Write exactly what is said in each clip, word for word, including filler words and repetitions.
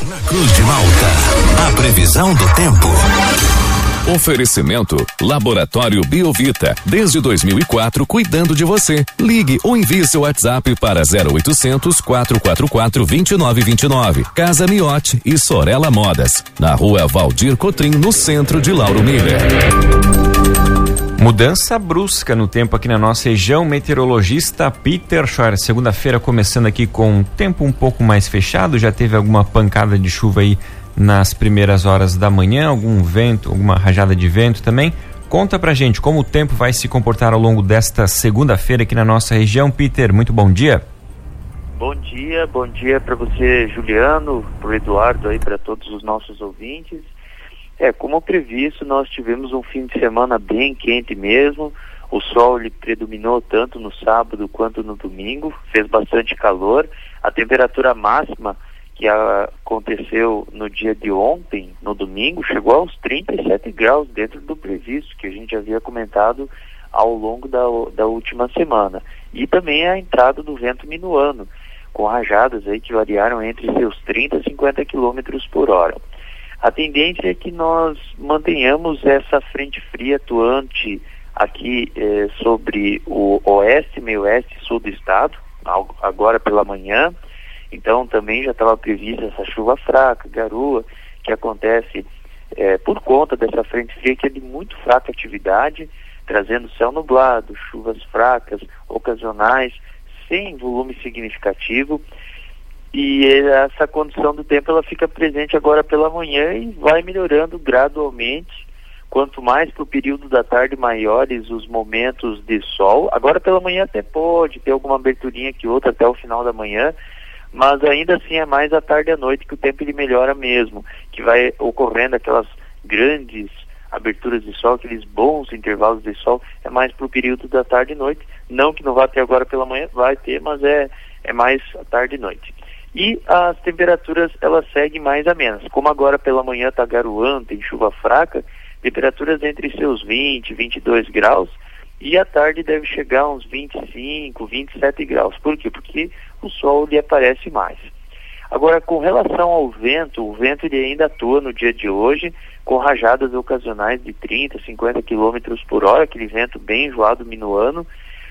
Cruz de Malta, a previsão do tempo. Oferecimento Laboratório Biovita, desde dois mil e quatro, cuidando de você. Ligue ou envie seu WhatsApp para zero oitocentos, quatrocentos e quarenta e quatro, vinte e nove vinte e nove. Casa Miotti e Sorella Modas, na rua Valdir Cotrim, no centro de Lauro Miller. Mudança brusca no tempo aqui na nossa região. Meteorologista Peter Schor. Segunda-feira começando aqui com um tempo um pouco mais fechado. Já teve alguma pancada de chuva aí nas primeiras horas da manhã, algum vento, alguma rajada de vento também. Conta pra gente como o tempo vai se comportar ao longo desta segunda-feira aqui na nossa região. Peter, muito bom dia. Bom dia, bom dia para você, Juliano, pro Eduardo aí, para todos os nossos ouvintes. É, como previsto, nós tivemos um fim de semana bem quente mesmo. O sol ele predominou tanto no sábado quanto no domingo, fez bastante calor. A temperatura máxima que aconteceu no dia de ontem, no domingo, chegou aos trinta e sete graus dentro do previsto, que a gente havia comentado ao longo da, da última semana. E também a entrada do vento minuano, com rajadas aí que variaram entre seus trinta e cinquenta quilômetros por hora. A tendência é que nós mantenhamos essa frente fria atuante aqui eh, sobre o oeste, meio oeste e sul do estado, agora pela manhã. Então também já estava prevista essa chuva fraca, garoa, que acontece eh, por conta dessa frente fria que é de muito fraca atividade, trazendo céu nublado, chuvas fracas, ocasionais, sem volume significativo. E essa condição do tempo ela fica presente agora pela manhã e vai melhorando gradualmente. Quanto mais para o período da tarde, maiores os momentos de sol. Agora pela manhã até pode ter alguma aberturinha que outra até o final da manhã, mas ainda assim é mais à tarde e à noite que o tempo ele melhora mesmo, que vai ocorrendo aquelas grandes aberturas de sol, aqueles bons intervalos de sol, é mais para o período da tarde e noite. Não que não vá ter agora pela manhã, vai ter, mas é, é mais à tarde e noite. E as temperaturas elas seguem mais amenas. Como agora pela manhã está garoando, tem chuva fraca, temperaturas entre seus vinte, vinte e dois graus, e à tarde deve chegar a uns vinte e cinco, vinte e sete graus. Por quê? Porque o sol lhe aparece mais. Agora, com relação ao vento, o vento ele ainda atua no dia de hoje, com rajadas ocasionais de trinta, cinquenta quilômetros por hora, aquele vento bem enjoado minuano,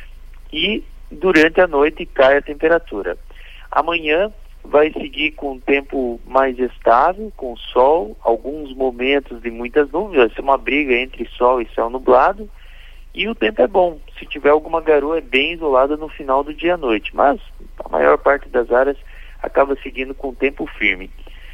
e durante a noite cai a temperatura. Amanhã vai seguir com um tempo mais estável, com sol, alguns momentos de muitas nuvens, vai ser uma briga entre sol e céu nublado, e o tempo é bom. Se tiver alguma garoa é bem isolada no final do dia à noite, mas a maior parte das áreas acaba seguindo com tempo firme.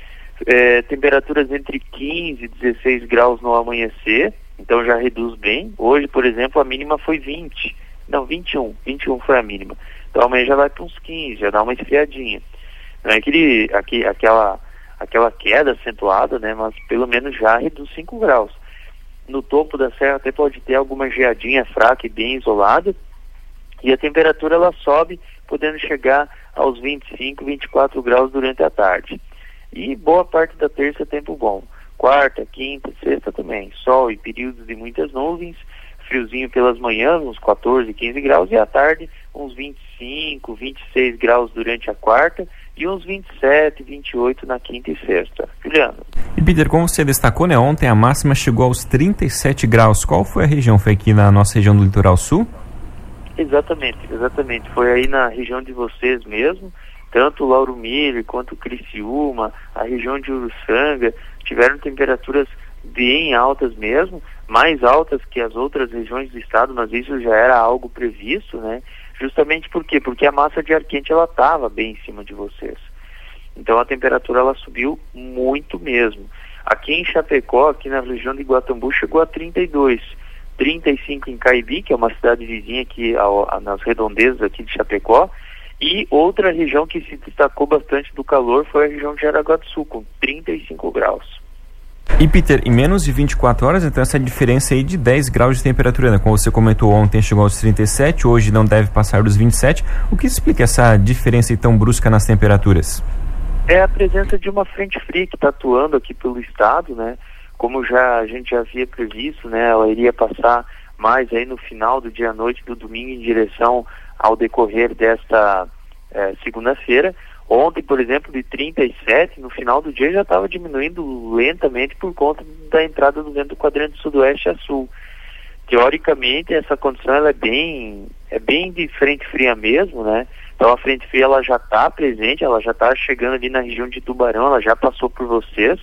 É, temperaturas entre quinze e dezesseis graus no amanhecer, então já reduz bem. Hoje, por exemplo, a mínima foi vinte, não, vinte e um, vinte e um foi a mínima. Então amanhã já vai para uns quinze, já dá uma esfriadinha. Não é aquele, aqui, aquela, aquela queda acentuada, né? Mas pelo menos já reduz cinco graus. No topo da serra até pode ter alguma geadinha fraca e bem isolada. E a temperatura ela sobe, podendo chegar aos vinte e cinco, vinte e quatro graus durante a tarde. E boa parte da terça tempo bom. Quarta, quinta, sexta também. Sol e períodos de muitas nuvens. Friozinho pelas manhãs, uns quatorze, quinze graus, e à tarde uns vinte e cinco, vinte e seis graus durante a quarta e uns vinte e sete, vinte e oito na quinta e sexta. Juliano. E Peter, como você destacou, né, ontem a máxima chegou aos trinta e sete graus. Qual foi a região? Foi aqui na nossa região do litoral sul? Exatamente, exatamente. Foi aí na região de vocês mesmo, tanto Lauro Miller quanto Criciúma, a região de Uruçanga, tiveram temperaturas bem altas mesmo, mais altas que as outras regiões do estado, mas isso já era algo previsto, né? Justamente por quê? Porque a massa de ar quente ela estava bem em cima de vocês. Então a temperatura ela subiu muito mesmo. Aqui em Chapecó, aqui na região de Guatambu, chegou a trinta e dois, trinta e cinco em Caibi, que é uma cidade vizinha aqui ao, a, nas redondezas aqui de Chapecó, e outra região que se destacou bastante do calor foi a região de Jaraguá do Sul, com trinta e cinco graus. E Peter, em menos de vinte e quatro horas, então essa diferença aí de dez graus de temperatura, né? Como você comentou, ontem chegou aos trinta e sete, hoje não deve passar dos vinte e sete. O que explica essa diferença aí tão brusca nas temperaturas? É a presença de uma frente fria que está atuando aqui pelo estado, né? Como já a gente já havia previsto, né? Ela iria passar mais aí no final do dia à noite do domingo em direção ao decorrer desta eh, segunda-feira. Ontem, por exemplo, de trinta e sete, no final do dia já estava diminuindo lentamente por conta da entrada do vento do quadrante sudoeste a sul. Teoricamente, essa condição ela é bem é bem de frente fria mesmo, né? Então a frente fria ela já está presente, ela já está chegando ali na região de Tubarão, ela já passou por vocês.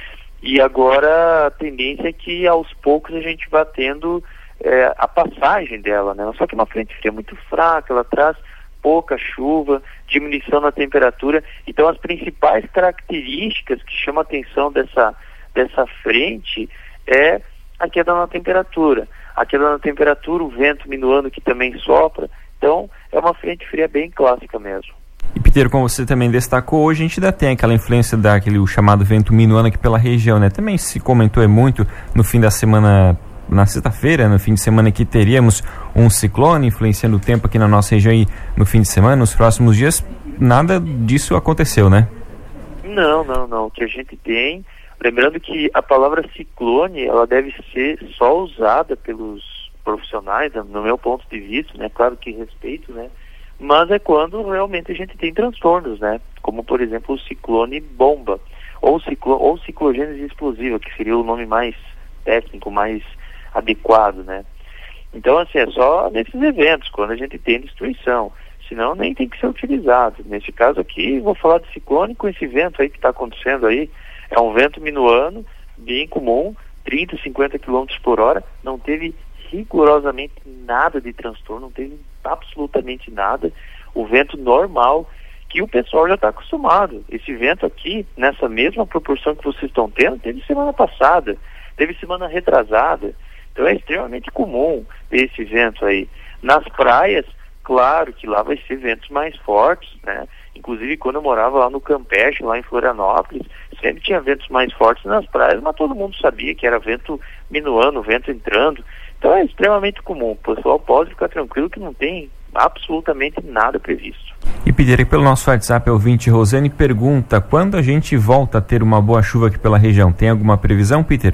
E agora a tendência é que aos poucos a gente vá tendo é, a passagem dela, né? Só que uma frente fria muito fraca, ela traz pouca chuva, diminuição na temperatura. Então as principais características que chamam a atenção dessa, dessa frente é a queda na temperatura. A queda na temperatura, o vento minuano que também sopra. Então é uma frente fria bem clássica mesmo. E Peter, como você também destacou, hoje a gente ainda tem aquela influência daquele o chamado vento minuano aqui pela região, né? Também se comentou é muito no fim da semana, na sexta-feira, no fim de semana, que teríamos um ciclone influenciando o tempo aqui na nossa região e no fim de semana, nos próximos dias, nada disso aconteceu, né? Não, não, não. O que a gente tem, lembrando que a palavra ciclone, ela deve ser só usada pelos profissionais, no meu ponto de vista, né? Claro que respeito, né? Mas é quando realmente a gente tem transtornos, né? Como, por exemplo, o ciclone bomba, ou, ciclo, ou ciclogênese explosiva, que seria o nome mais técnico, mais adequado, né? Então, assim, é só nesses eventos, quando a gente tem destruição. Senão, nem tem que ser utilizado. Nesse caso aqui, vou falar de ciclone com esse vento aí que está acontecendo aí. É um vento minuano, bem comum, trinta, cinquenta quilômetros por hora, não teve rigorosamente nada de transtorno, não teve absolutamente nada. O vento normal, que o pessoal já está acostumado. Esse vento aqui, nessa mesma proporção que vocês estão tendo, teve semana passada, teve semana retrasada. Então é extremamente comum ter esse vento aí. Nas praias, claro que lá vai ser ventos mais fortes, né? Inclusive quando eu morava lá no Campeche, lá em Florianópolis, sempre tinha ventos mais fortes nas praias, mas todo mundo sabia que era vento minuano, vento entrando. Então é extremamente comum. O pessoal pode ficar tranquilo que não tem absolutamente nada previsto. E pedir pelo nosso WhatsApp, ouvinte Rosane pergunta, quando a gente volta a ter uma boa chuva aqui pela região? Tem alguma previsão, Peter?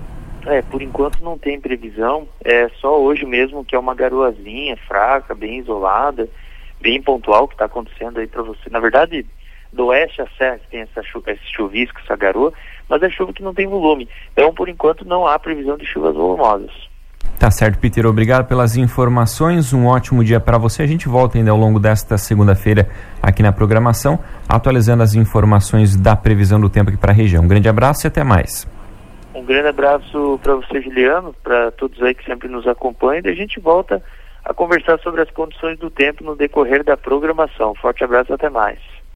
É, por enquanto não tem previsão. É só hoje mesmo que é uma garoazinha fraca, bem isolada, bem pontual que está acontecendo aí para você. Na verdade, do oeste a serra que tem essa chuva, esse chuvisco, essa garoa, mas é chuva que não tem volume. Então, por enquanto, não há previsão de chuvas volumosas. Tá certo, Peter. Obrigado pelas informações. Um ótimo dia para você. A gente volta ainda ao longo desta segunda-feira aqui na programação, atualizando as informações da previsão do tempo aqui para a região. Um grande abraço e até mais. Um grande abraço para você, Juliano, para todos aí que sempre nos acompanham. E a gente volta a conversar sobre as condições do tempo no decorrer da programação. Forte abraço, até mais.